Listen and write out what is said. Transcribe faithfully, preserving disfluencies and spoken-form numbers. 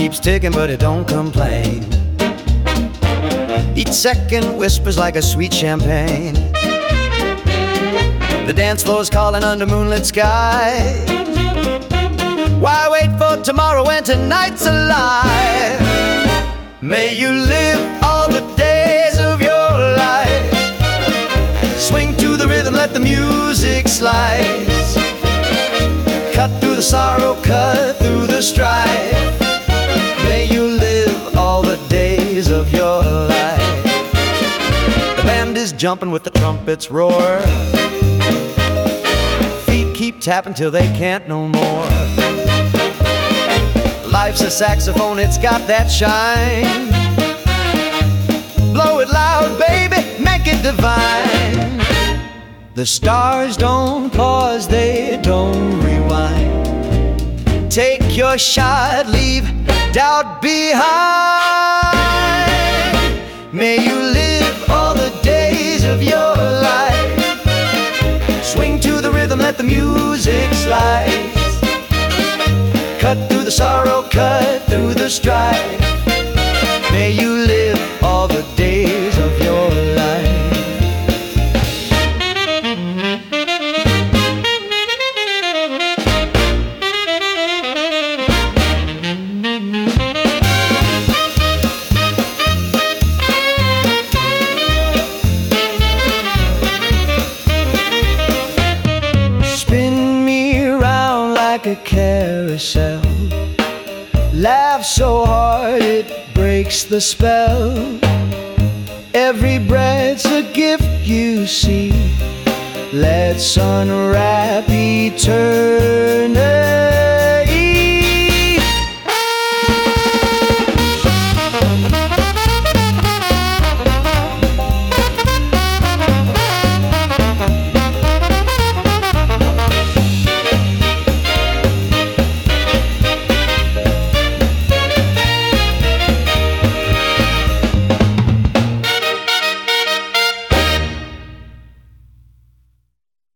keeps ticking, but it don't complain. Each second whispers like a sweet champagne. The dance floor's calling under moonlit skies. Why wait for tomorrow when tonight's alive? May you live all the days of your life. Swing to the rhythm, let the music slice. Cut through the sorrow, cut through the strife. May you live all the days of your life. The band is jumping with the trumpets roar. Feet keep tapping till they can't no more. Life's a saxophone, it's got that shine. Blow it loud, baby, make it divine. The stars don't pause, they don't rewind. Take your shot, leave doubt behind. May you live all the days of your life. Swing to the rhythm, let the music slice. Cut through the sorrow, cut through the strife. May you live all the days of your life. Spin me around like a carousel. Laugh so hard it breaks the spell. Every breath's a gift you see. Let's unwrap eternity.